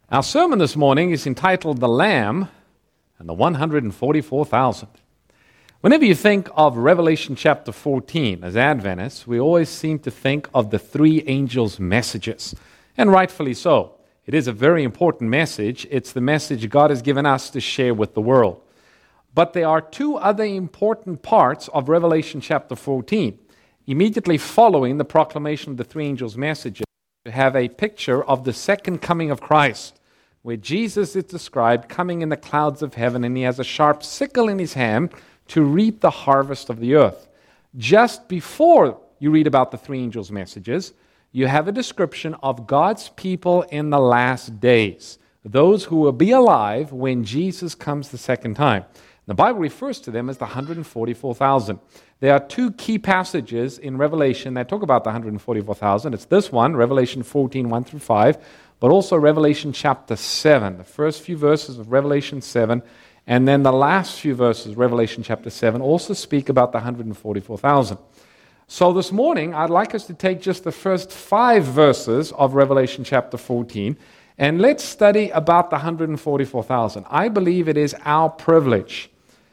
Our sermon this morning is entitled The Lamb and the 144,000. Whenever you think of Revelation chapter 14 as Adventists, we always seem to think of the three angels' messages, and rightfully so. It is a very important message. It's the message God has given us to share with the world. But there are two other important parts of Revelation chapter 14. Immediately following the proclamation of the three angels' messages, we have a picture of the second coming of Christ, where Jesus is described coming in the clouds of heaven, and he has a sharp sickle in his hand to reap the harvest of the earth. Just before you read about the three angels' messages, you have a description of God's people in the last days, those who will be alive when Jesus comes the second time. The Bible refers to them as the 144,000. There are two key passages in Revelation that talk about the 144,000. It's this one, Revelation 14, 1 through 5, but also Revelation chapter 7, the first few verses of Revelation 7, and then the last few verses, Revelation chapter 7, also speak about the 144,000. So this morning, I'd like us to take just the first 5 verses of Revelation chapter 14, and let's study about the 144,000. I believe it is our privilege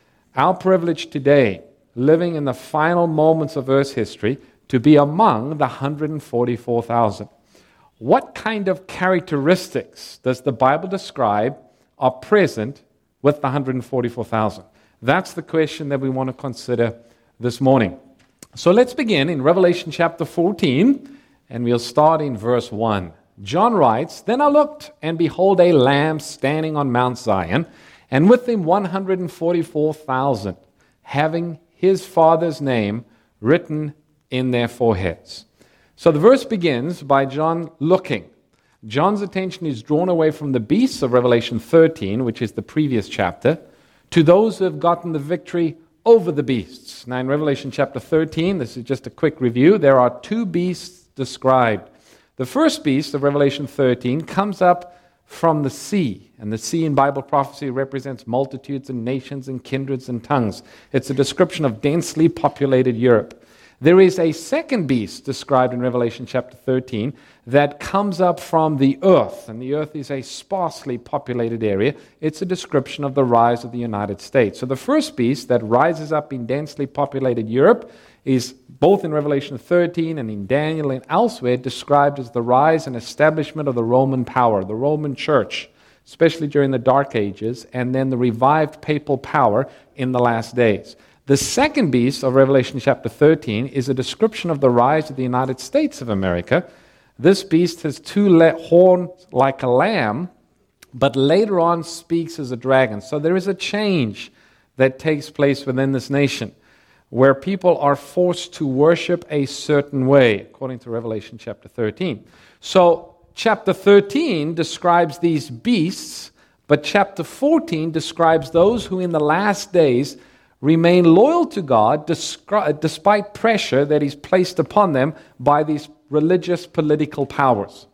today, living in the final moments of Earth's history, to be among the 144,000. What kind of characteristics does the Bible describe are present with the 144,000? That's the question that we want to consider this morning. So let's begin in Revelation chapter 14, and we'll start in verse 1. John writes, "Then I looked, and behold, a Lamb standing on Mount Zion, and with him 144,000, having his Father's name written in their foreheads." So the verse begins by John looking. John's attention is drawn away from the beasts of Revelation 13, which is the previous chapter, to those who have gotten the victory over the beasts. Now in Revelation chapter 13, this is just a quick review, there are 2 beasts described. The first beast of Revelation 13 comes up from the sea, and the sea in Bible prophecy represents multitudes and nations and kindreds and tongues. It's a description of densely populated Europe. There is a second beast described in Revelation chapter 13 that comes up from the earth, and the earth is a sparsely populated area. It's a description of the rise of the United States. So the first beast that rises up in densely populated Europe is both in Revelation 13 and in Daniel and elsewhere described as the rise and establishment of the Roman power, the Roman church, especially during the Dark Ages, and then the revived papal power in the last days. The second beast of Revelation chapter 13 is a description of the rise of the United States of America. This beast has 2 horns like a lamb, but later on speaks as a dragon. So there is a change that takes place within this nation, where people are forced to worship a certain way, according to Revelation chapter 13. So chapter 13 describes these beasts, but chapter 14 describes those who in the last days remain loyal to God despite pressure that is placed upon them by these religious political powers.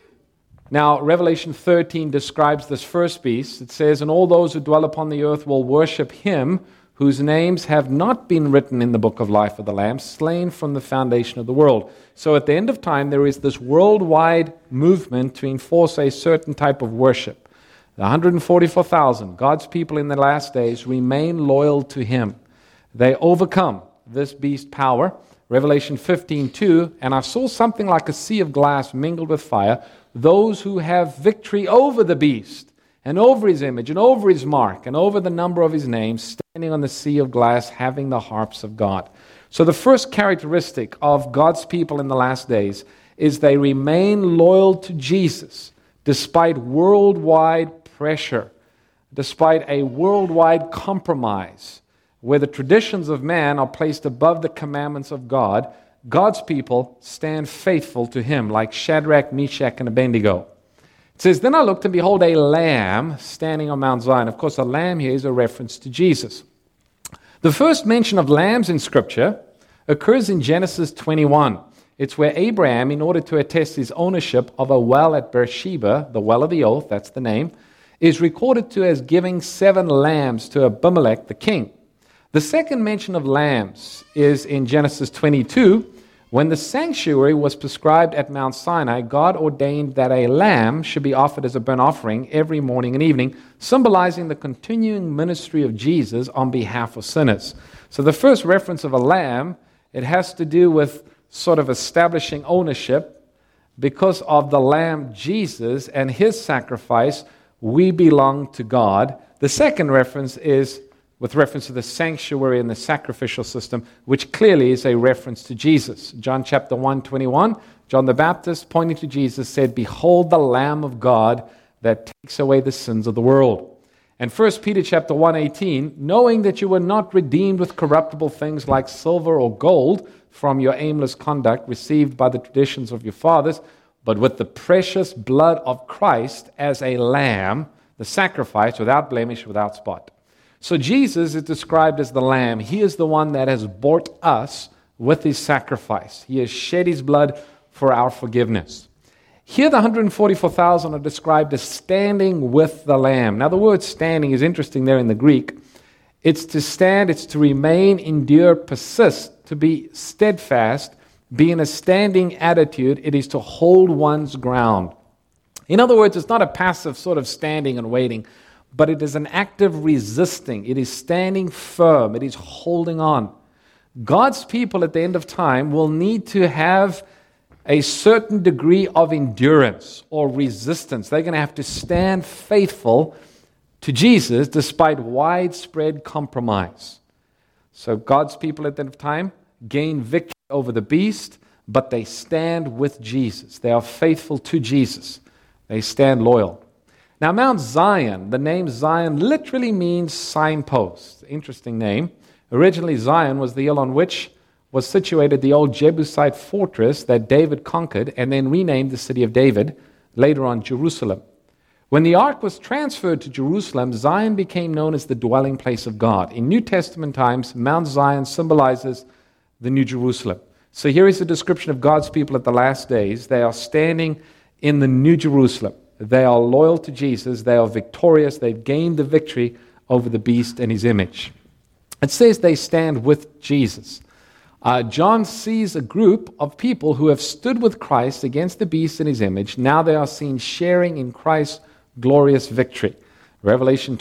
Now, Revelation 13 describes this first beast. It says, "And all those who dwell upon the earth will worship him whose names have not been written in the book of life of the Lamb, slain from the foundation of the world." So at the end of time, there is this worldwide movement to enforce a certain type of worship. The 144,000, God's people in the last days, remain loyal to him. They overcome this beast power. Revelation 15:2, "And I saw something like a sea of glass mingled with fire, those who have victory over the beast, and over his image, and over his mark, and over the number of his name, standing on the sea of glass, having the harps of God." So the first characteristic of God's people in the last days is they remain loyal to Jesus, despite worldwide pressure, despite a worldwide compromise, where the traditions of man are placed above the commandments of God. God's people stand faithful to him, like Shadrach, Meshach, and Abednego. It says, "Then I looked, and behold, a lamb standing on Mount Zion." Of course, a lamb here is a reference to Jesus. The first mention of lambs in Scripture occurs in Genesis 21. It's where Abraham, in order to attest his ownership of a well at Beersheba, the well of the oath, that's the name, is recorded to as giving 7 lambs to Abimelech the king. The second mention of lambs is in Genesis 22, When the sanctuary was prescribed at Mount Sinai, God ordained that a lamb should be offered as a burnt offering every morning and evening, symbolizing the continuing ministry of Jesus on behalf of sinners. So the first reference of a lamb, it has to do with sort of establishing ownership. Because of the lamb Jesus and his sacrifice, we belong to God. The second reference is with reference to the sanctuary and the sacrificial system, which clearly is a reference to Jesus. John chapter 1:21, John the Baptist, pointing to Jesus, said, "Behold the Lamb of God that takes away the sins of the world." And 1 Peter chapter 1:18, knowing that you were not redeemed with corruptible things like silver or gold from your aimless conduct received by the traditions of your fathers, but with the precious blood of Christ as a lamb, the sacrifice without blemish, without spot. So Jesus is described as the lamb. He is the one that has bought us with his sacrifice. He has shed his blood for our forgiveness. Here the 144,000 are described as standing with the lamb. Now the word standing is interesting there in the Greek. It's to stand, it's to remain, endure, persist, to be steadfast, be in a standing attitude. It is to hold one's ground. In other words, it's not a passive sort of standing and waiting, but it is an active resisting. It is standing firm. It is holding on. God's people at the end of time will need to have a certain degree of endurance or resistance. They're going to have to stand faithful to Jesus despite widespread compromise. So God's people at the end of time gain victory over the beast, but they stand with Jesus. They are faithful to Jesus. They stand loyal. Now, Mount Zion, the name Zion literally means signpost. Interesting name. Originally, Zion was the hill on which was situated the old Jebusite fortress that David conquered and then renamed the city of David, later on Jerusalem. When the ark was transferred to Jerusalem, Zion became known as the dwelling place of God. In New Testament times, Mount Zion symbolizes the New Jerusalem. So here is a description of God's people at the last days. They are standing in the New Jerusalem. They are loyal to Jesus. They are victorious. They've gained the victory over the beast and his image. It says they stand with Jesus. John sees a group of people who have stood with Christ against the beast and his image. Now they are seen sharing in Christ's glorious victory. Revelation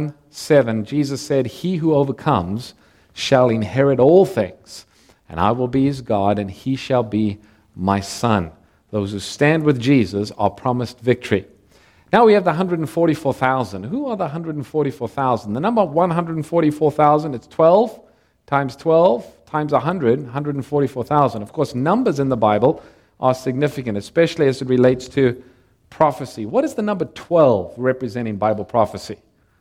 21:7, Jesus said, "He who overcomes shall inherit all things, and I will be his God, and he shall be my son." Those who stand with Jesus are promised victory. Now we have the 144,000. Who are the 144,000? The number 144,000, it's 12 times 12 times 100, 144,000. Of course, numbers in the Bible are significant, especially as it relates to prophecy. What is the number 12 representing Bible prophecy?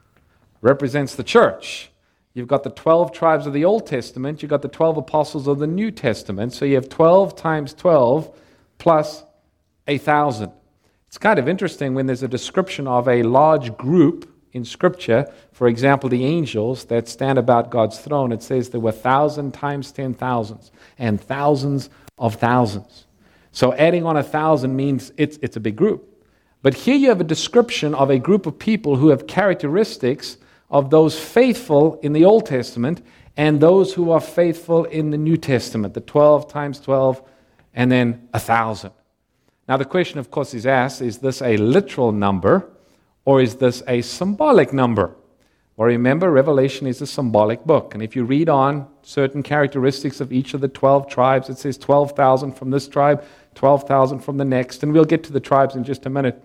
Represents the church. You've got the 12 tribes of the Old Testament. You've got the 12 apostles of the New Testament. So you have 12 times 12 plus 1,000. It's kind of interesting when there's a description of a large group in Scripture, for example, the angels that stand about God's throne, it says there were 1,000 times 10,000s and thousands of thousands. So adding on 1,000 means it's a big group. But here you have a description of a group of people who have characteristics of those faithful in the Old Testament and those who are faithful in the New Testament, the 12 times 12 and then 1,000. Now the question, of course, is asked, is this a literal number or is this a symbolic number? Well, remember, Revelation is a symbolic book. And if you read on certain characteristics of each of the 12 tribes, it says 12,000 from this tribe, 12,000 from the next. And we'll get to the tribes in just a minute.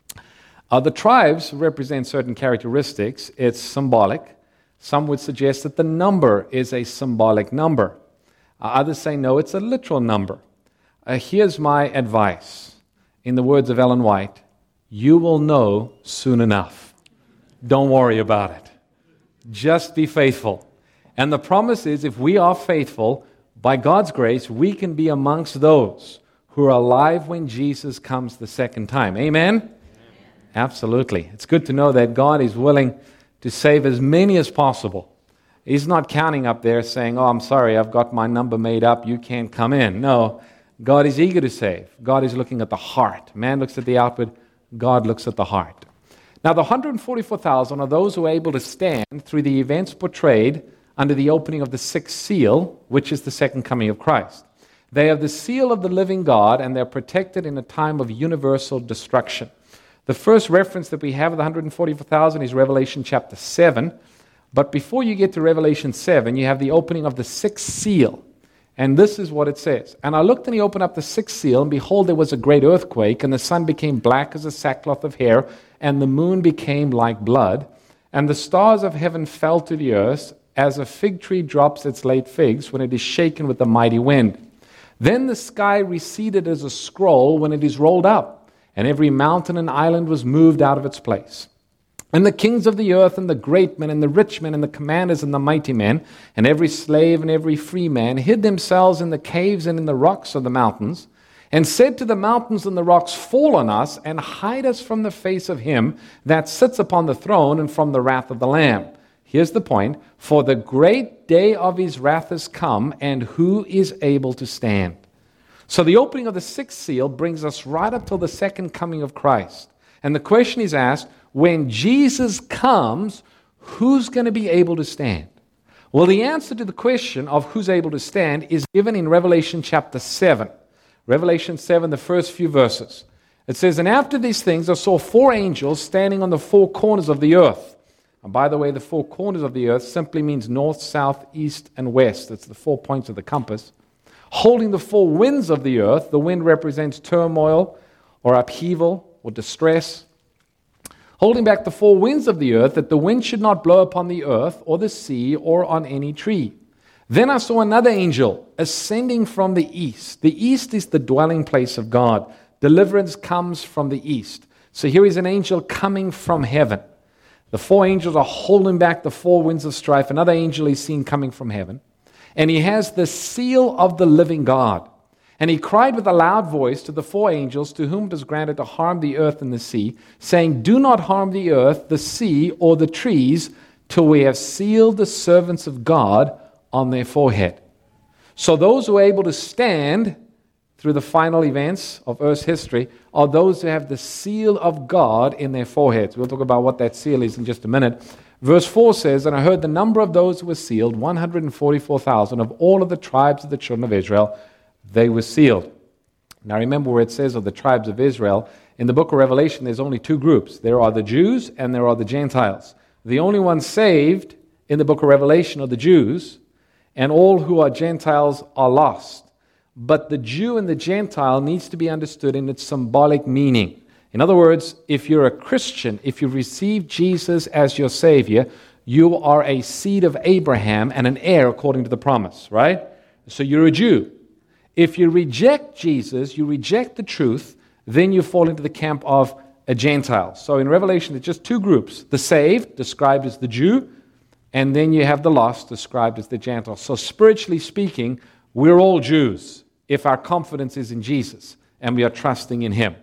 The tribes represent certain characteristics. It's symbolic. Some would suggest that the number is a symbolic number. Others say, no, it's a literal number. Here's my advice. In the words of Ellen White, you will know soon enough. Don't worry about it. Just be faithful. And the promise is, if we are faithful, by God's grace, we can be amongst those who are alive when Jesus comes the second time. Amen? Absolutely. It's good to know that God is willing to save as many as possible. He's not counting up there saying, oh, I'm sorry, I've got my number made up, you can't come in. No, God is eager to save. God is looking at the heart. Man looks at the outward, God looks at the heart. Now, the 144,000 are those who are able to stand through the events portrayed under the opening of the sixth seal, which is the second coming of Christ. They have the seal of the living God, and they're protected in a time of universal destruction. The first reference that we have of the 144,000 is Revelation chapter 7. But before you get to Revelation 7, you have the opening of the sixth seal. And this is what it says. And I looked, and he opened up the sixth seal, and behold, there was a great earthquake, and the sun became black as a sackcloth of hair, and the moon became like blood, and the stars of heaven fell to the earth, as a fig tree drops its late figs when it is shaken with a mighty wind. Then the sky receded as a scroll when it is rolled up, and every mountain and island was moved out of its place. And the kings of the earth, and the great men, and the rich men, and the commanders, and the mighty men, and every slave and every free man, hid themselves in the caves and in the rocks of the mountains, and said to the mountains and the rocks, Fall on us, and hide us from the face of him that sits upon the throne, and from the wrath of the Lamb. Here's the point. For the great day of his wrath is come, and who is able to stand? So the opening of the sixth seal brings us right up till the second coming of Christ. And the question is asked, when Jesus comes, who's going to be able to stand? Well, the answer to the question of who's able to stand is given in Revelation chapter 7. Revelation 7, the first few verses. It says, And after these things I saw four angels standing on the four corners of the earth. And by the way, the four corners of the earth simply means north, south, east, and west. It's the 4 points of the compass. Holding the four winds of the earth. The wind represents turmoil or upheaval or distress. Holding back the four winds of the earth, that the wind should not blow upon the earth or the sea or on any tree. Then I saw another angel ascending from the east. The east is the dwelling place of God. Deliverance comes from the east. So here is an angel coming from heaven. The four angels are holding back the four winds of strife. Another angel is seen coming from heaven. And he has the seal of the living God. And he cried with a loud voice to the four angels to whom it was granted to harm the earth and the sea, saying, Do not harm the earth, the sea, or the trees, till we have sealed the servants of God on their forehead. So those who are able to stand through the final events of Earth's history are those who have the seal of God in their foreheads. We'll talk about what that seal is in just a minute. Verse 4 says, And I heard the number of those who were sealed, 144,000 of all of the tribes of the children of Israel. They were sealed. Now remember where it says of the tribes of Israel, in the book of Revelation there's only two groups. There are the Jews and there are the Gentiles. The only ones saved in the book of Revelation are the Jews, and all who are Gentiles are lost. But the Jew and the Gentile needs to be understood in its symbolic meaning. In other words, if you're a Christian, if you've received Jesus as your Savior, you are a seed of Abraham and an heir according to the promise, right? So you're a Jew. If you reject Jesus, you reject the truth, then you fall into the camp of a Gentile. So in Revelation, there's just two groups. The saved, described as the Jew, and then you have the lost, described as the Gentile. So spiritually speaking, we're all Jews if our confidence is in Jesus and we are trusting in Him.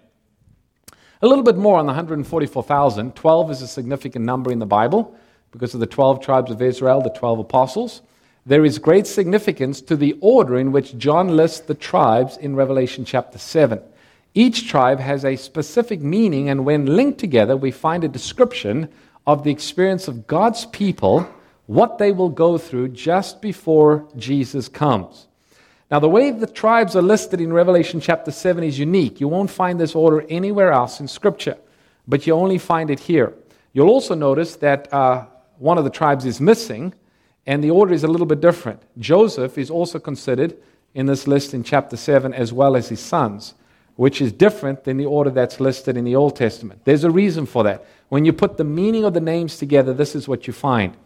A little bit more on the 144,000. 12 is a significant number in the Bible because of the 12 tribes of Israel, the 12 apostles. There is great significance to the order in which John lists the tribes in Revelation chapter 7. Each tribe has a specific meaning, and when linked together, we find a description of the experience of God's people, what they will go through just before Jesus comes. Now, the way the tribes are listed in Revelation chapter 7 is unique. You won't find this order anywhere else in Scripture, but you only find it here. You'll also notice that one of the tribes is missing, and the order is a little bit different. Joseph is also considered in this list in chapter 7 as well as his sons, which is different than the order that's listed in the Old Testament. There's a reason for that. When you put the meaning of the names together, this is what you find.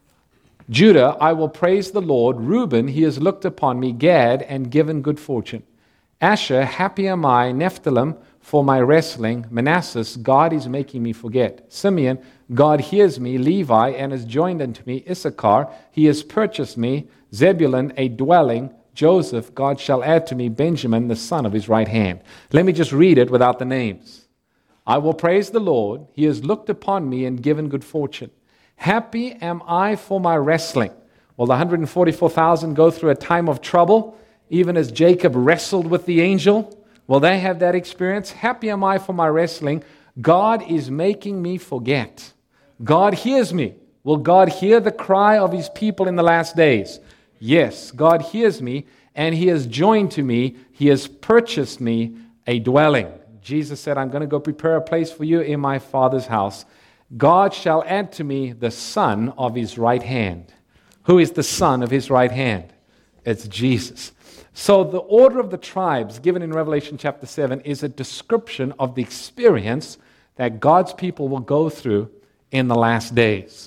Judah, I will praise the Lord. Reuben, he has looked upon me. Gad, and given good fortune. Asher, happy am I. Nephthalim, for my wrestling. Manasseh, God is making me forget. Simeon, God hears me. Levi, and has joined unto me. Issachar, he has purchased me. Zebulun, a dwelling. Joseph, God shall add to me. Benjamin, the son of his right hand. Let me just read it without the names. I will praise the Lord. He has looked upon me and given good fortune. Happy am I for my wrestling. Well, the 144,000 go through a time of trouble, even as Jacob wrestled with the angel. Well, they have that experience. Happy am I for my wrestling. God is making me forget. God hears me. Will God hear the cry of His people in the last days? Yes, God hears me, and He has joined to me, He has purchased me a dwelling. Jesus said, I'm going to go prepare a place for you in my Father's house. God shall add to me the son of His right hand. Who is the son of His right hand? It's Jesus. So the order of the tribes given in Revelation chapter 7 is a description of the experience that God's people will go through in the last days.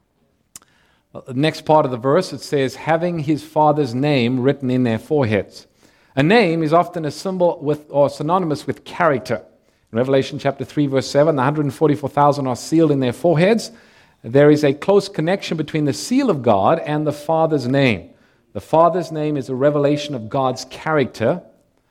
The next part of the verse, it says, having His Father's name written in their foreheads. A name is often a symbol with or synonymous with character. In Revelation chapter 3, verse 7, the 144,000 are sealed in their foreheads. There is a close connection between the seal of God and the Father's name. The Father's name is a revelation of God's character.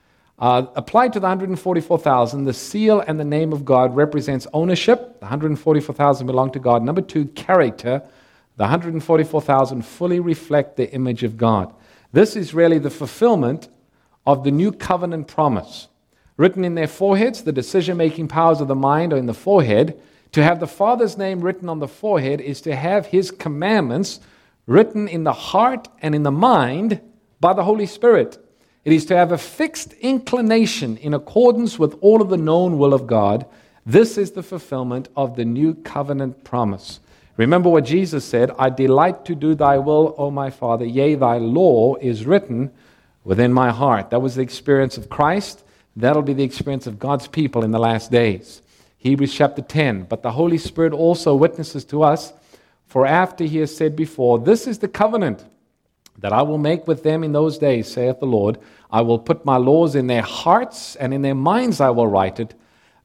Applied to the 144,000, the seal and the name of God represents ownership. The 144,000 belong to God. Number two, character. The 144,000 fully reflect the image of God. This is really the fulfillment of the new covenant promise. Written in their foreheads, the decision-making powers of the mind are in the forehead. To have the Father's name written on the forehead is to have His commandments written in the heart and in the mind by the Holy Spirit. It is to have a fixed inclination in accordance with all of the known will of God. This is the fulfillment of the new covenant promise. Remember what Jesus said, I delight to do thy will, O my Father, yea, thy law is written within my heart. That was the experience of Christ. That'll be the experience of God's people in the last days. Hebrews chapter 10, but the Holy Spirit also witnesses to us, for after He has said before, this is the covenant that I will make with them in those days, saith the Lord. I will put my laws in their hearts, and in their minds I will write it.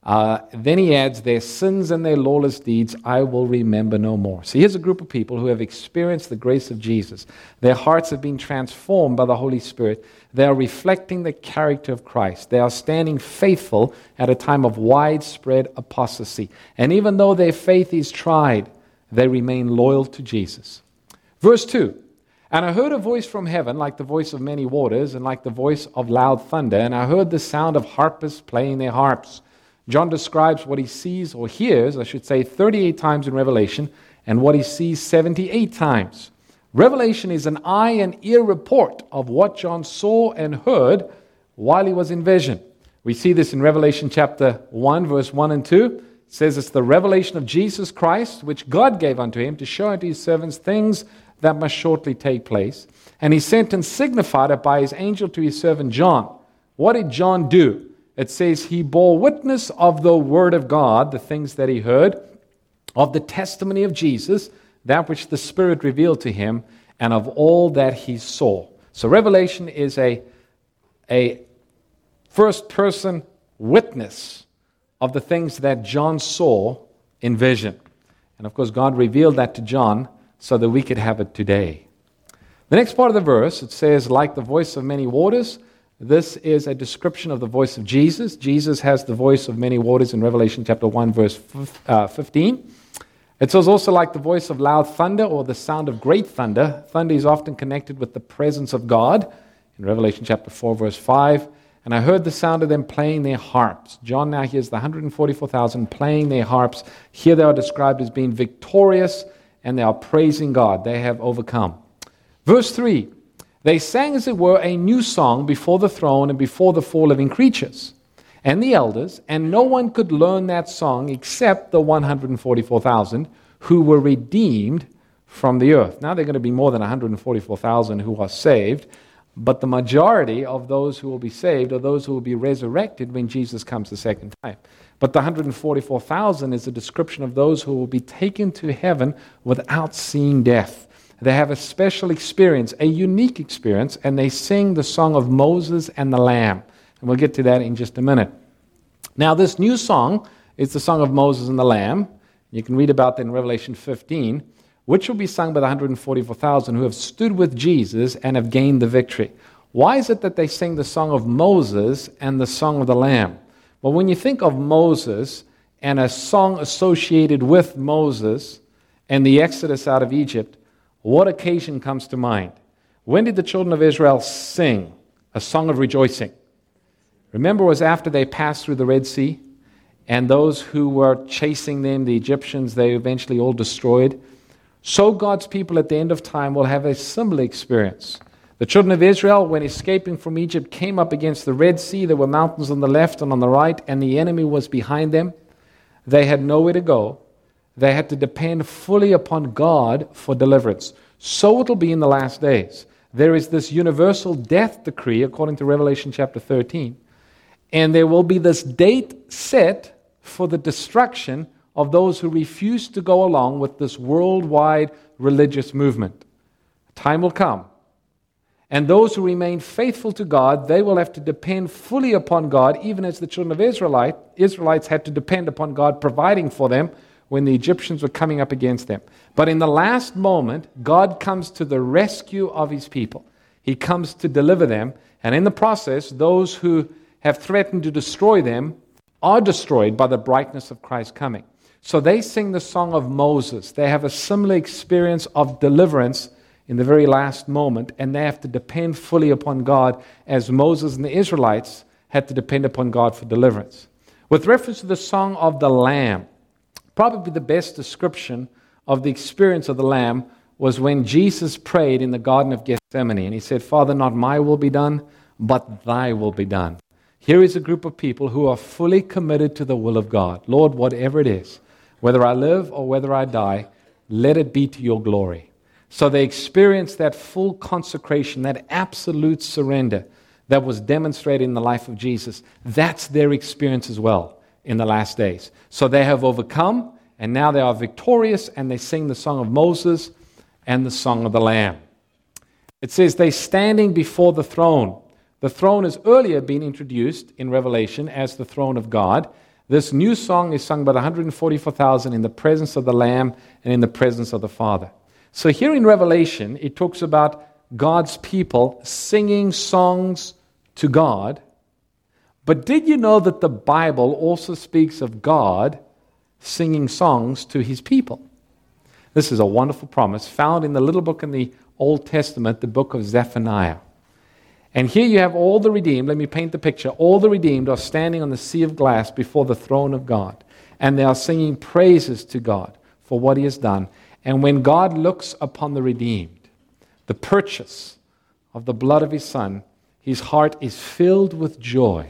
Then He adds, their sins and their lawless deeds I will remember no more. So here's a group of people who have experienced the grace of Jesus. Their hearts have been transformed by the Holy Spirit. They are reflecting the character of Christ. They are standing faithful at a time of widespread apostasy. And even though their faith is tried, they remain loyal to Jesus. Verse 2, and I heard a voice from heaven like the voice of many waters and like the voice of loud thunder. And I heard the sound of harpists playing their harps. John describes what he sees or hears, I should say, 38 times in Revelation, and what he sees 78 times. Revelation is an eye and ear report of what John saw and heard while he was in vision. We see this in Revelation chapter 1, verse 1 and 2. It says it's the revelation of Jesus Christ, which God gave unto Him to show unto His servants things that must shortly take place. And He sent and signified it by His angel to His servant John. What did John do? It says he bore witness of the word of God, the things that he heard, of the testimony of Jesus, that which the Spirit revealed to him, and of all that he saw. So Revelation is a first-person witness of the things that John saw in vision. And of course, God revealed that to John so that we could have it today. The next part of the verse, it says, like the voice of many waters. This is a description of the voice of Jesus. Jesus has the voice of many waters in Revelation chapter 1, verse 15. It says also like the voice of loud thunder or the sound of great thunder. Thunder is often connected with the presence of God in Revelation chapter 4, verse 5. And I heard the sound of them playing their harps. John now hears the 144,000 playing their harps. Here they are described as being victorious and they are praising God. They have overcome. Verse 3. They sang, as it were, a new song before the throne and before the four living creatures and the elders, and no one could learn that song except the 144,000 who were redeemed from the earth. Now, there are going to be more than 144,000 who are saved, but the majority of those who will be saved are those who will be resurrected when Jesus comes the second time. But the 144,000 is a description of those who will be taken to heaven without seeing death. They have a special experience, a unique experience, and they sing the song of Moses and the Lamb. And we'll get to that in just a minute. Now, this new song is the song of Moses and the Lamb. You can read about that in Revelation 15, which will be sung by the 144,000 who have stood with Jesus and have gained the victory. Why is it that they sing the song of Moses and the song of the Lamb? Well, when you think of Moses and a song associated with Moses and the exodus out of Egypt, what occasion comes to mind? When did the children of Israel sing a song of rejoicing? Remember, it was after they passed through the Red Sea, and those who were chasing them, the Egyptians, they eventually all destroyed. So God's people at the end of time will have a similar experience. The children of Israel, when escaping from Egypt, came up against the Red Sea. There were mountains on the left and on the right, and the enemy was behind them. They had nowhere to go. They had to depend fully upon God for deliverance. So it will be in the last days. There is this universal death decree, according to Revelation chapter 13, and there will be this date set for the destruction of those who refuse to go along with this worldwide religious movement. Time will come. And those who remain faithful to God, they will have to depend fully upon God, even as the children of Israelites had to depend upon God providing for them when the Egyptians were coming up against them. But in the last moment, God comes to the rescue of His people. He comes to deliver them, and in the process, those who have threatened to destroy them are destroyed by the brightness of Christ's coming. So they sing the song of Moses. They have a similar experience of deliverance in the very last moment, and they have to depend fully upon God as Moses and the Israelites had to depend upon God for deliverance. With reference to the song of the Lamb, probably the best description of the experience of the Lamb was when Jesus prayed in the Garden of Gethsemane, and He said, Father, not my will be done, but Thy will be done. Here is a group of people who are fully committed to the will of God. Lord, whatever it is, whether I live or whether I die, let it be to Your glory. So they experienced that full consecration, that absolute surrender that was demonstrated in the life of Jesus. That's their experience as well in the last days. So they have overcome, and now they are victorious, and they sing the song of Moses and the song of the Lamb. It says they're standing before the throne. The throne has earlier been introduced in Revelation as the throne of God. This new song is sung by the 144,000 in the presence of the Lamb and in the presence of the Father. So here in Revelation, it talks about God's people singing songs to God. But did you know that the Bible also speaks of God singing songs to His people? This is a wonderful promise found in the little book in the Old Testament, the book of Zephaniah. And here you have all the redeemed. Let me paint the picture. All the redeemed are standing on the sea of glass before the throne of God. And they are singing praises to God for what He has done. And when God looks upon the redeemed, the purchase of the blood of His Son, His heart is filled with joy.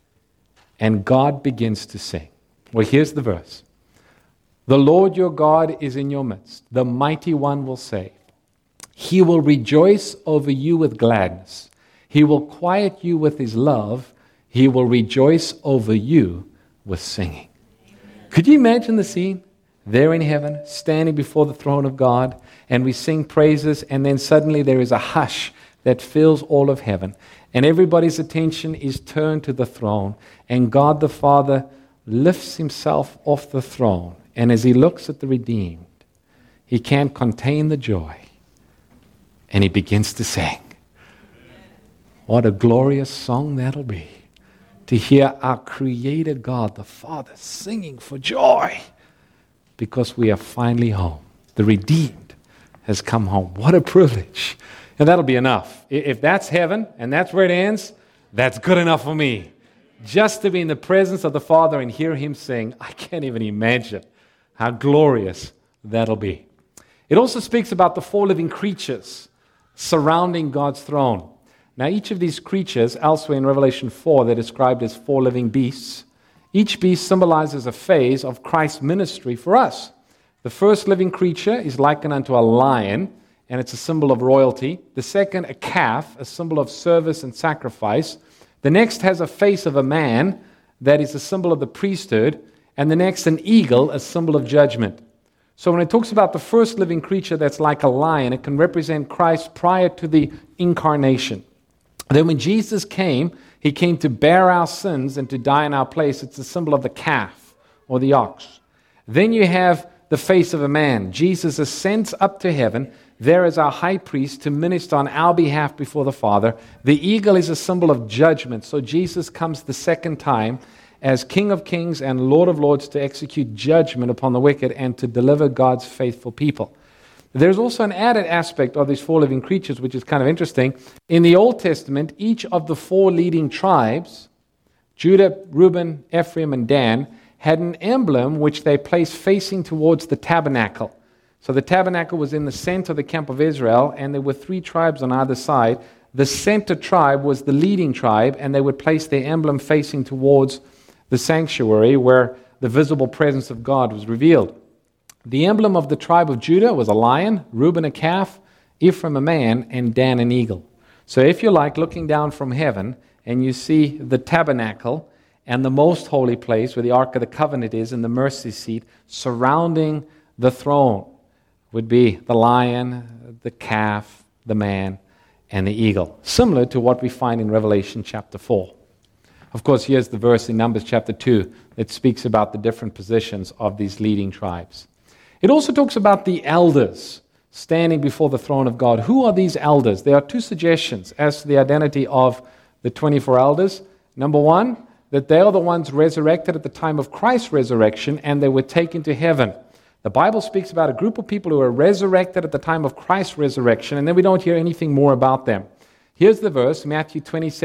And God begins to sing. Well, here's the verse. The Lord your God is in your midst. The mighty one will save. He will rejoice over you with gladness. He will quiet you with His love. He will rejoice over you with singing. Could you imagine the scene? There in heaven, standing before the throne of God, and we sing praises, and then suddenly there is a hush that fills all of heaven, and everybody's attention is turned to the throne, and God the Father lifts Himself off the throne, and as He looks at the redeemed, He can't contain the joy, and He begins to sing. What a glorious song that'll be, to hear our Creator God, the Father, singing for joy, because we are finally home. The redeemed has come home. What a privilege. And that'll be enough. If that's heaven and that's where it ends, that's good enough for me. Just to be in the presence of the Father and hear Him sing, I can't even imagine how glorious that'll be. It also speaks about the four living creatures surrounding God's throne. Now, each of these creatures, elsewhere in Revelation 4, they're described as four living beasts. Each beast symbolizes a phase of Christ's ministry for us. The first living creature is likened unto a lion, and it's a symbol of royalty. The second, a calf, a symbol of service and sacrifice. The next has a face of a man, that is a symbol of the priesthood. And the next, an eagle, a symbol of judgment. So when it talks about the first living creature that's like a lion, it can represent Christ prior to the incarnation. Then when Jesus came, He came to bear our sins and to die in our place. It's a symbol of the calf or the ox. Then you have the face of a man. Jesus ascends up to heaven. There is our high priest to minister on our behalf before the Father. The eagle is a symbol of judgment. So Jesus comes the second time as King of Kings and Lord of Lords to execute judgment upon the wicked and to deliver God's faithful people. There's also an added aspect of these four living creatures, which is kind of interesting. In the Old Testament, each of the four leading tribes, Judah, Reuben, Ephraim, and Dan, had an emblem which they placed facing towards the tabernacle. So the tabernacle was in the center of the camp of Israel, and there were 3 tribes on either side. The center tribe was the leading tribe, and they would place their emblem facing towards the sanctuary where the visible presence of God was revealed. The emblem of the tribe of Judah was a lion, Reuben a calf, Ephraim a man, and Dan an eagle. So if you like looking down from heaven and you see the tabernacle and the most holy place where the Ark of the Covenant is and the mercy seat surrounding the throne would be the lion, the calf, the man, and the eagle. Similar to what we find in Revelation chapter 4. Of course, here's the verse in Numbers chapter 2 that speaks about the different positions of these leading tribes. It also talks about the elders standing before the throne of God. Who are these elders? There are 2 suggestions as to the identity of the 24 elders. Number 1, that they are the ones resurrected at the time of Christ's resurrection and they were taken to heaven. The Bible speaks about a group of people who are resurrected at the time of Christ's resurrection, and then we don't hear anything more about them. Here's the verse, Matthew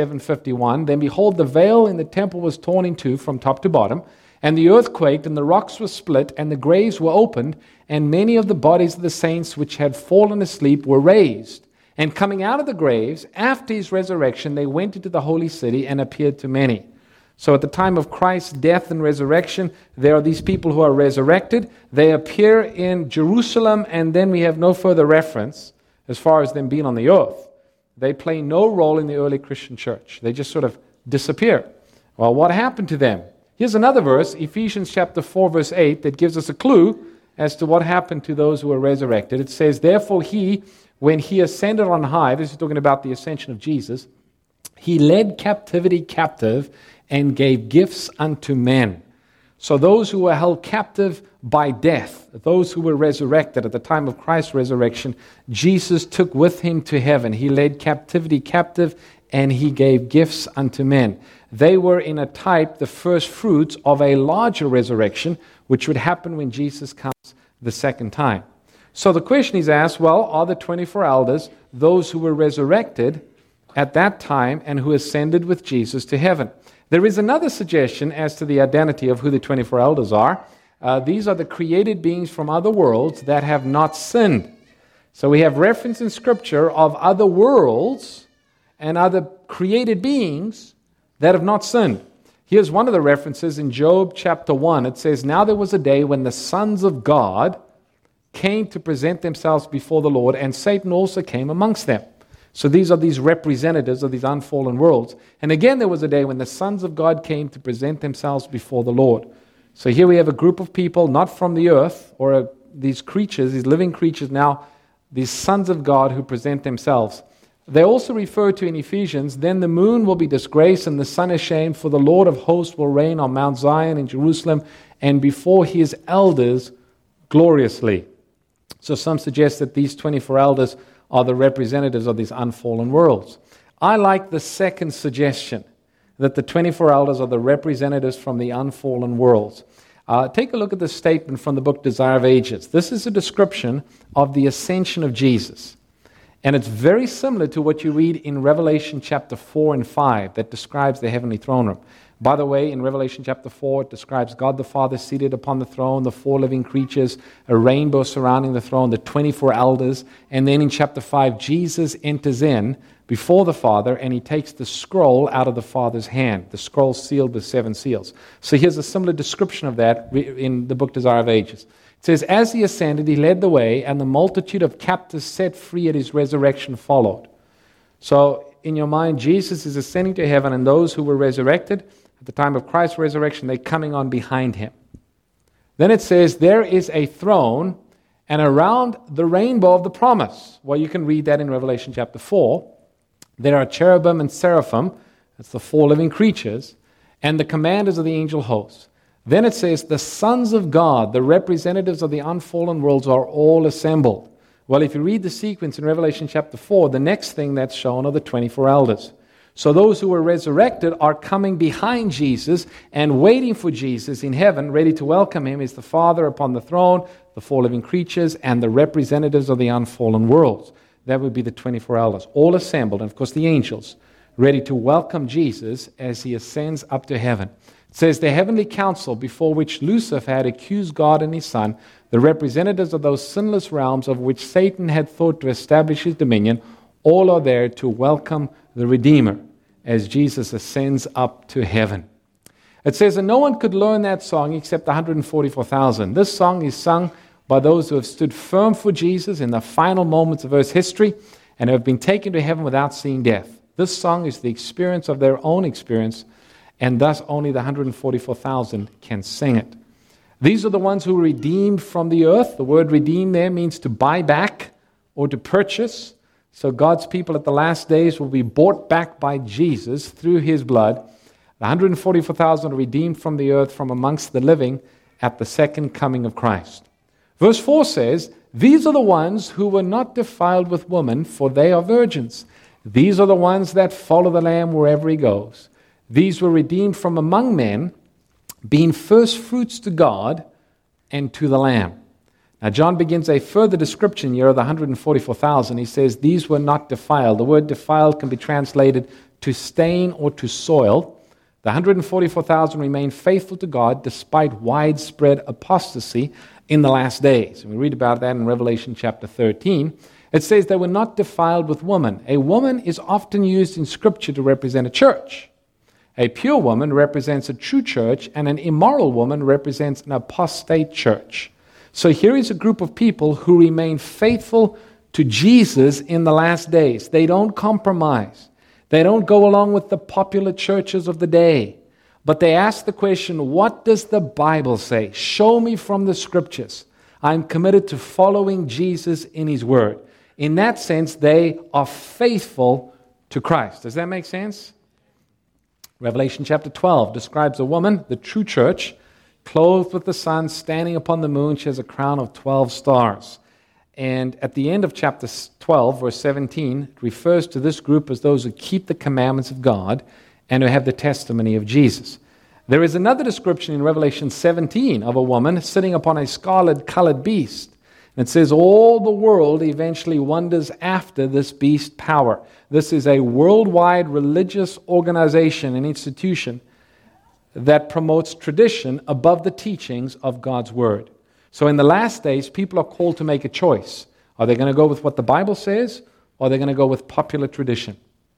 27:51. Then behold, the veil in the temple was torn in two from top to bottom, and the earth quaked, and the rocks were split, and the graves were opened, and many of the bodies of the saints which had fallen asleep were raised. And coming out of the graves, after his resurrection, they went into the holy city and appeared to many. So at the time of Christ's death and resurrection, there are these people who are resurrected. They appear in Jerusalem, and then we have no further reference as far as them being on the earth. They play no role in the early Christian church. They just sort of disappear. Well, what happened to them? Here's another verse, Ephesians chapter 4, verse 8, that gives us a clue as to what happened to those who were resurrected. It says, therefore he, when he ascended on high, this is talking about the ascension of Jesus, he led captivity captive and gave gifts unto men. So those who were held captive by death, those who were resurrected at the time of Christ's resurrection, Jesus took with him to heaven. He led captivity captive and he gave gifts unto men. They were in a type, the first fruits of a larger resurrection, which would happen when Jesus comes the second time. So the question is asked, well, are the 24 elders those who were resurrected at that time and who ascended with Jesus to heaven? There is another suggestion as to the identity of who the 24 elders are. These are the created beings from other worlds that have not sinned. So we have reference in Scripture of other worlds and other created beings that have not sinned. Here's one of the references in Job chapter 1. It says, now there was a day when the sons of God came to present themselves before the Lord, and Satan also came amongst them. So these are these representatives of these unfallen worlds. And again, there was a day when the sons of God came to present themselves before the Lord. So here we have a group of people, not from the earth, or these creatures, these living creatures now, these sons of God who present themselves. They also refer to in Ephesians, then the moon will be disgraced and the sun ashamed, for the Lord of hosts will reign on Mount Zion in Jerusalem and before his elders gloriously. So some suggest that these 24 elders are the representatives of these unfallen worlds. I like the second suggestion, that the 24 elders are the representatives from the unfallen worlds. Take a look at this statement from the book Desire of Ages. This is a description of the ascension of Jesus. And it's very similar to what you read in Revelation chapter 4 and 5 that describes the heavenly throne room. By the way, in Revelation chapter 4, it describes God the Father seated upon the throne, the 4 living creatures, a rainbow surrounding the throne, the 24 elders. And then in chapter 5, Jesus enters in before the Father and he takes the scroll out of the Father's hand, the scroll sealed with 7 seals. So here's a similar description of that in the book Desire of Ages. It says, as he ascended, he led the way, and the multitude of captives set free at his resurrection followed. So in your mind, Jesus is ascending to heaven, and those who were resurrected at the time of Christ's resurrection, they're coming on behind him. Then it says, there is a throne, and around the rainbow of the promise. Well, you can read that in Revelation chapter 4. There are cherubim and seraphim, that's the 4 living creatures, and the commanders of the angel hosts. Then it says, the sons of God, the representatives of the unfallen worlds, are all assembled. Well, if you read the sequence in Revelation chapter 4, the next thing that's shown are the 24 elders. So those who were resurrected are coming behind Jesus and waiting for Jesus in heaven, ready to welcome him, is the Father upon the throne, the 4 living creatures, and the representatives of the unfallen worlds. That would be the 24 elders, all assembled, and of course the angels, ready to welcome Jesus as he ascends up to heaven. It says, the heavenly council before which Lucifer had accused God and his Son, the representatives of those sinless realms of which Satan had thought to establish his dominion, all are there to welcome the Redeemer as Jesus ascends up to heaven. It says, and no one could learn that song except the 144,000. This song is sung by those who have stood firm for Jesus in the final moments of Earth's history and have been taken to heaven without seeing death. This song is the experience of their own experience, and thus only the 144,000 can sing it. These are the ones who were redeemed from the earth. The word redeem there means to buy back or to purchase. So God's people at the last days will be bought back by Jesus through his blood. The 144,000 are redeemed from the earth from amongst the living at the second coming of Christ. Verse 4 says, these are the ones who were not defiled with woman, for they are virgins. These are the ones that follow the Lamb wherever he goes. These were redeemed from among men, being first fruits to God and to the Lamb. Now John begins a further description here of the 144,000. He says, these were not defiled. The word defiled can be translated to stain or to soil. The 144,000 remained faithful to God despite widespread apostasy in the last days. And we read about that in Revelation chapter 13. It says they were not defiled with woman. A woman is often used in Scripture to represent a church. A pure woman represents a true church, and an immoral woman represents an apostate church. So here is a group of people who remain faithful to Jesus in the last days. They don't compromise. They don't go along with the popular churches of the day. But they ask the question, what does the Bible say? Show me from the Scriptures. I'm committed to following Jesus in his word. In that sense, they are faithful to Christ. Does that make sense? Revelation chapter 12 describes a woman, the true church, clothed with the sun, standing upon the moon. She has a crown of 12 stars. And at the end of chapter 12, verse 17, it refers to this group as those who keep the commandments of God and who have the testimony of Jesus. There is another description in Revelation 17 of a woman sitting upon a scarlet-colored beast. And it says all the world eventually wonders after this beast power. This is a worldwide religious organization and institution that promotes tradition above the teachings of God's Word. So in the last days, people are called to make a choice. Are they going to go with what the Bible says, or are they going to go with popular tradition?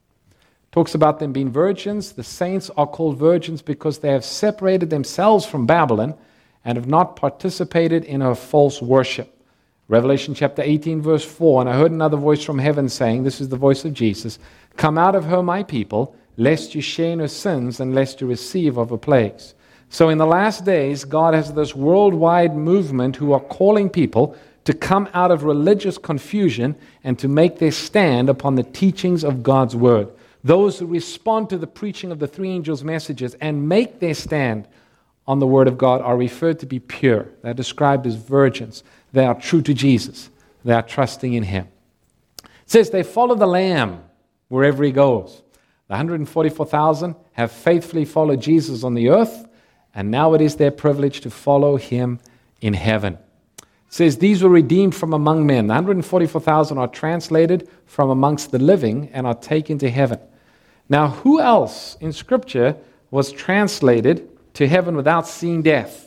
Talks about them being virgins. The saints are called virgins because they have separated themselves from Babylon and have not participated in her false worship. Revelation chapter 18, verse 4, and I heard another voice from heaven saying, this is the voice of Jesus, come out of her, my people, lest you share in her sins and lest you receive of her plagues. So in the last days, God has this worldwide movement who are calling people to come out of religious confusion and to make their stand upon the teachings of God's Word. Those who respond to the preaching of the three angels' messages and make their stand on the Word of God are referred to be pure. They're described as virgins. They are true to Jesus. They are trusting in Him. It says they follow the Lamb wherever He goes. The 144,000 have faithfully followed Jesus on the earth, and now it is their privilege to follow Him in heaven. It says these were redeemed from among men. The 144,000 are translated from amongst the living and are taken to heaven. Now, who else in Scripture was translated to heaven without seeing death?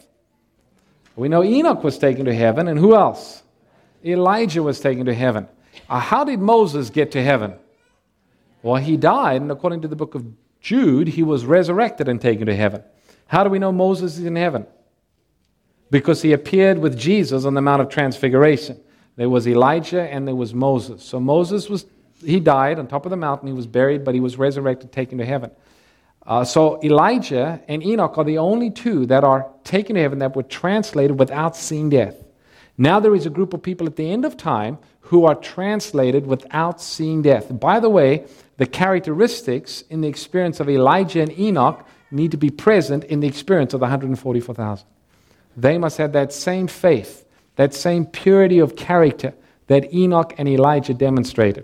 We know Enoch was taken to heaven, and who else? Elijah was taken to heaven. How did Moses get to heaven? Well, he died, and according to the book of Jude, he was resurrected and taken to heaven. How do we know Moses is in heaven? Because he appeared with Jesus on the Mount of Transfiguration. There was Elijah and there was Moses. So he died on top of the mountain, he was buried, but he was resurrected, taken to heaven. So Elijah and Enoch are the only two that are taken to heaven that were translated without seeing death. Now there is a group of people at the end of time who are translated without seeing death. By the way, the characteristics in the experience of Elijah and Enoch need to be present in the experience of the 144,000. They must have that same faith, that same purity of character that Enoch and Elijah demonstrated.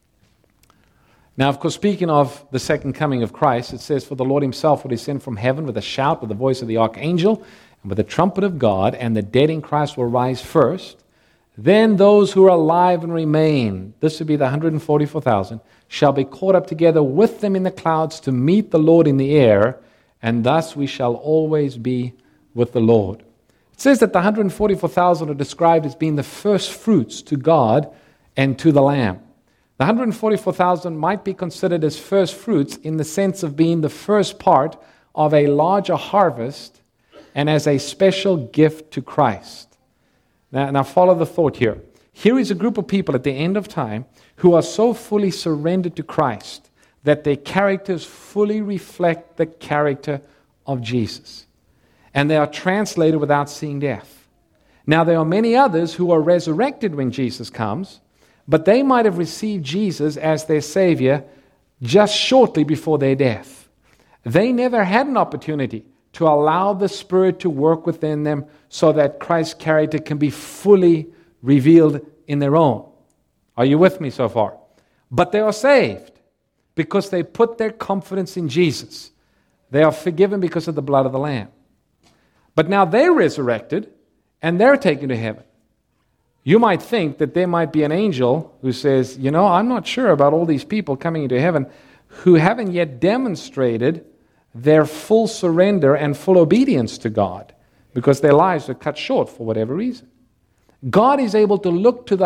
Now, of course, speaking of the second coming of Christ, it says, for the Lord Himself will descend from heaven with a shout, with the voice of the archangel, and with the trumpet of God, and the dead in Christ will rise first. Then those who are alive and remain, this would be the 144,000, shall be caught up together with them in the clouds to meet the Lord in the air, and thus we shall always be with the Lord. It says that the 144,000 are described as being the first fruits to God and to the Lamb. The 144,000 might be considered as first fruits in the sense of being the first part of a larger harvest and as a special gift to Christ. Now follow the thought here. Here is a group of people at the end of time who are so fully surrendered to Christ that their characters fully reflect the character of Jesus. And they are translated without seeing death. Now there are many others who are resurrected when Jesus comes, but they might have received Jesus as their Savior just shortly before their death. They never had an opportunity to allow the Spirit to work within them so that Christ's character can be fully revealed in their own. Are you with me so far? But they are saved because they put their confidence in Jesus. They are forgiven because of the blood of the Lamb. But now they're resurrected and they're taken to heaven. You might think that there might be an angel who says, I'm not sure about all these people coming into heaven who haven't yet demonstrated their full surrender and full obedience to God because their lives are cut short for whatever reason. God is able to look to the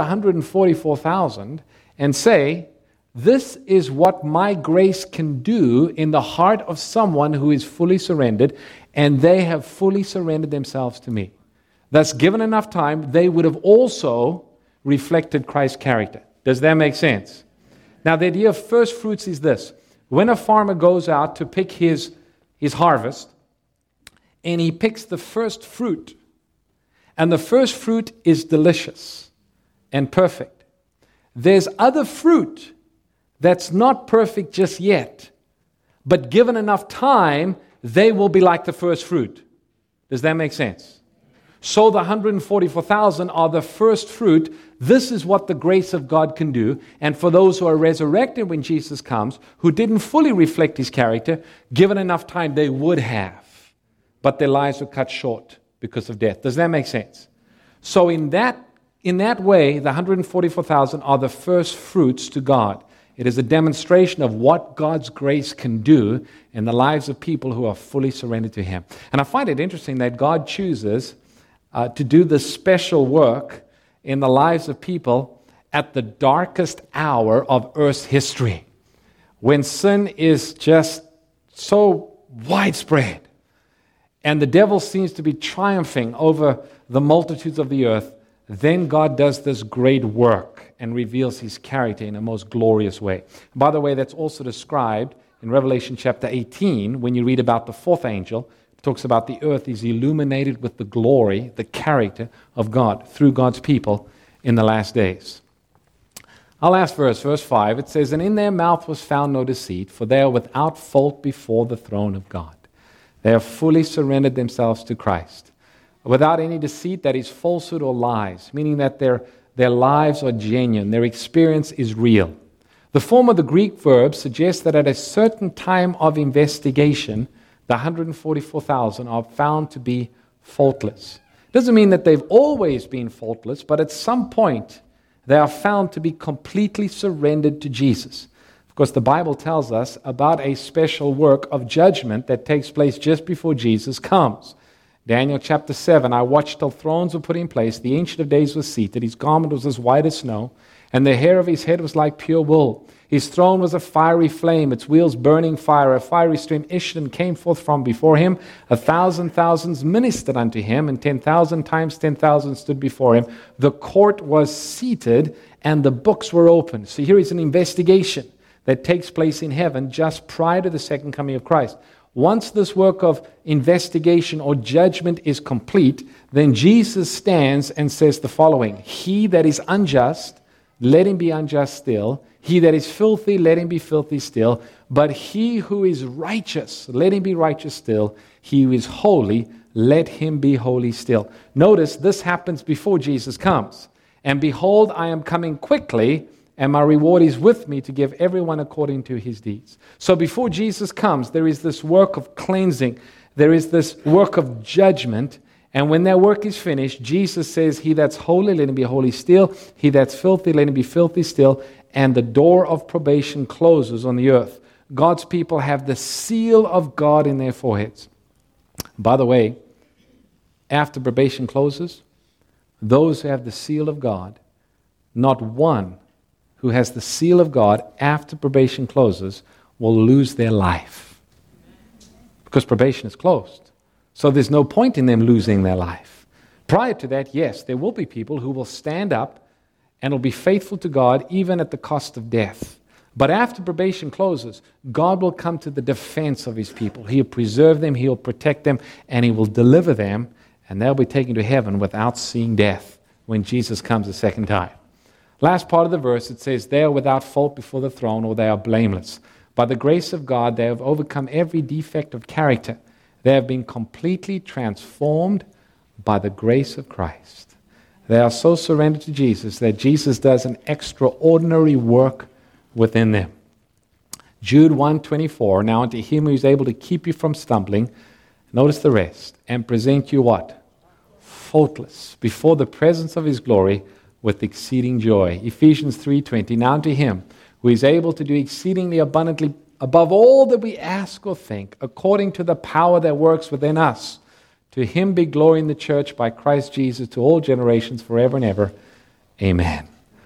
144,000 and say, this is what my grace can do in the heart of someone who is fully surrendered, and they have fully surrendered themselves to me. Thus, given enough time, they would have also reflected Christ's character. Does that make sense? Now, the idea of first fruits is this. When a farmer goes out to pick his harvest, and he picks the first fruit, and the first fruit is delicious and perfect. There's other fruit that's not perfect just yet, but given enough time, they will be like the first fruit. Does that make sense? So the 144,000 are the first fruit. This is what the grace of God can do. And for those who are resurrected when Jesus comes, who didn't fully reflect His character, given enough time, they would have. But their lives were cut short because of death. Does that make sense? So in that way, the 144,000 are the first fruits to God. It is a demonstration of what God's grace can do in the lives of people who are fully surrendered to Him. And I find it interesting that God chooses to do this special work in the lives of people at the darkest hour of Earth's history, when sin is just so widespread and the devil seems to be triumphing over the multitudes of the earth. Then God does this great work and reveals His character in a most glorious way. By the way, that's also described in Revelation chapter 18 when you read about the fourth angel. It talks about the earth is illuminated with the glory, the character of God through God's people in the last days. Our last verse 5, it says, "And in their mouth was found no deceit, for they are without fault before the throne of God." They have fully surrendered themselves to Christ. Without any deceit, that is falsehood or lies, meaning that their lives are genuine, their experience is real. The form of the Greek verb suggests that at a certain time of investigation, the 144,000 are found to be faultless. It doesn't mean that they've always been faultless, but at some point they are found to be completely surrendered to Jesus. Of course, the Bible tells us about a special work of judgment that takes place just before Jesus comes. Daniel chapter 7, "I watched till thrones were put in place. The Ancient of Days was seated. His garment was as white as snow, and the hair of his head was like pure wool. His throne was a fiery flame, its wheels burning fire. A fiery stream issued and came forth from before him. 1,000 thousands ministered unto him, and 10,000 times 10,000 stood before him. The court was seated, and the books were opened." So here is an investigation that takes place in heaven just prior to the second coming of Christ. Once this work of investigation or judgment is complete, then Jesus stands and says the following: "He that is unjust, let him be unjust still. He that is filthy, let him be filthy still. But he who is righteous, let him be righteous still. He who is holy, let him be holy still." Notice this happens before Jesus comes. "And behold, I am coming quickly, and my reward is with me to give everyone according to his deeds." So before Jesus comes, there is this work of cleansing. There is this work of judgment. And when that work is finished, Jesus says, "He that's holy, let him be holy still. He that's filthy, let him be filthy still." And the door of probation closes on the earth. God's people have the seal of God in their foreheads. By the way, after probation closes, those who have the seal of God, not one who has the seal of God after probation closes will lose their life. Because probation is closed. So there's no point in them losing their life. Prior to that, yes, there will be people who will stand up and will be faithful to God even at the cost of death. But after probation closes, God will come to the defense of His people. He'll preserve them, He'll protect them, and He will deliver them, and they'll be taken to heaven without seeing death when Jesus comes the second time. Last part of the verse, it says, they are without fault before the throne, or they are blameless. By the grace of God, they have overcome every defect of character. They have been completely transformed by the grace of Christ. They are so surrendered to Jesus that Jesus does an extraordinary work within them. Jude 1:24, now unto Him who is able to keep you from stumbling, notice the rest, and present you what? Faultless, before the presence of His glory with exceeding joy. Ephesians 3:20, now unto Him who is able to do exceedingly abundantly above all that we ask or think, according to the power that works within us. To Him be glory in the church by Christ Jesus to all generations forever and ever. Amen.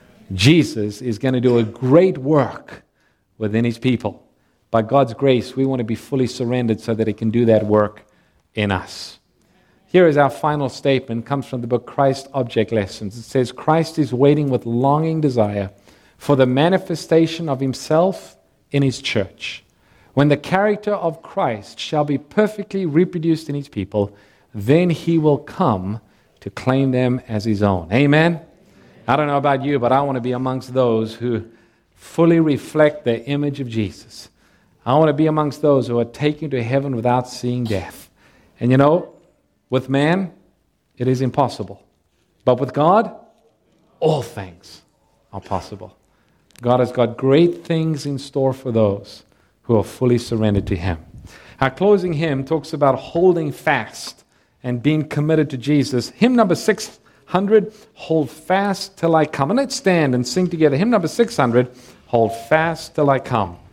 Jesus is going to do a great work within His people. By God's grace, we want to be fully surrendered so that He can do that work in us. Here is our final statement. It comes from the book Christ Object Lessons. It says, Christ is waiting with longing desire for the manifestation of Himself in His church. When the character of Christ shall be perfectly reproduced in His people, then He will come to claim them as His own. Amen? I don't know about you, but I want to be amongst those who fully reflect the image of Jesus. I want to be amongst those who are taken to heaven without seeing death. And you know, with man, it is impossible. But with God, all things are possible. God has got great things in store for those who are fully surrendered to Him. Our closing hymn talks about holding fast and being committed to Jesus. Hymn number 600, Hold Fast Till I Come. And let's stand and sing together. Hymn number 600, Hold Fast Till I Come.